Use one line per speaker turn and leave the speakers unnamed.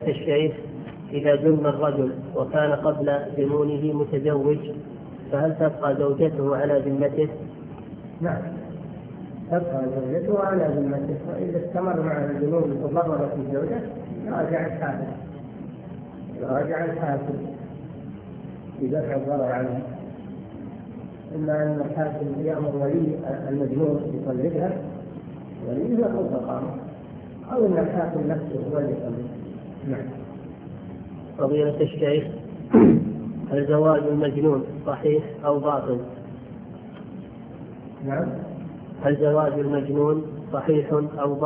الشيخ إذا جن الرجل وكان قبل جنونه متزوج فهل تبقى زوجته على ذمته؟
نعم، تبقى زوجته على ذمته، وإذا استمر مع الجنون وضررت الزوجة راجع الحاكم بدفع الضرر عنها. إما أن الحاكم يأمر ولي المجنون يطلقها وليه يأخذ القرار، أو أن الحاكم نفسه هو اللي يطلقها. نعم.
فضيلة الشيخ، هل زواج المجنون صحيح أو باطل؟
نعم.
هل زواج المجنون صحيح أو باطل؟